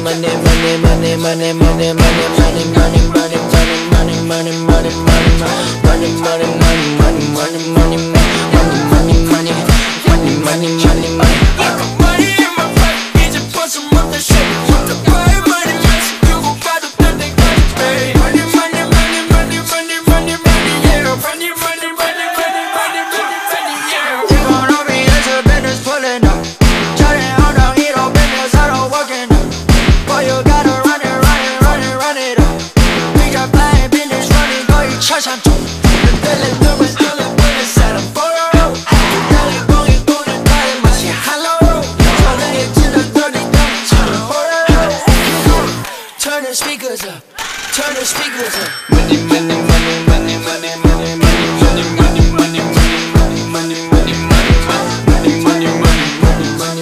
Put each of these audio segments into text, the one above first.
Turn the speakers up, turn the speakers up. Money, money, money, money, money, money, money, money, money, money, money, money, money, money, money, money, money, money,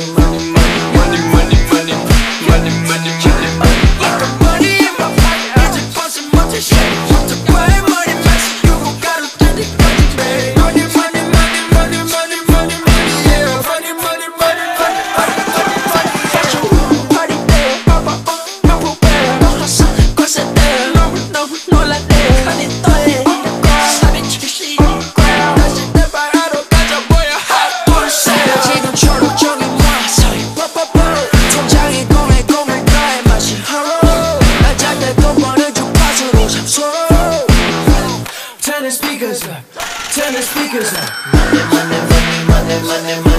money, Got the money in my pocket, it's a bunch of money shit. Want to buy money, mess, you gon' gotta get it, baby. Money, money, money, money, money, money, money, yeah. Money, money, money, money, money, money, money, yeah. Party day, papa, no pupera, no hasa, cosa day, no la day. Honey, toy, sabe chichi, 다시 내 바라로 가자 보여 hot pulse. 지금 초록종이 모아서 뽀뽀뽀. 통장에 공을 더해 마시 하루. 날 잘 때 돈버는 주파수로 잡소. Turn the speakers up, turn the speakers up. money, money, money, money, money.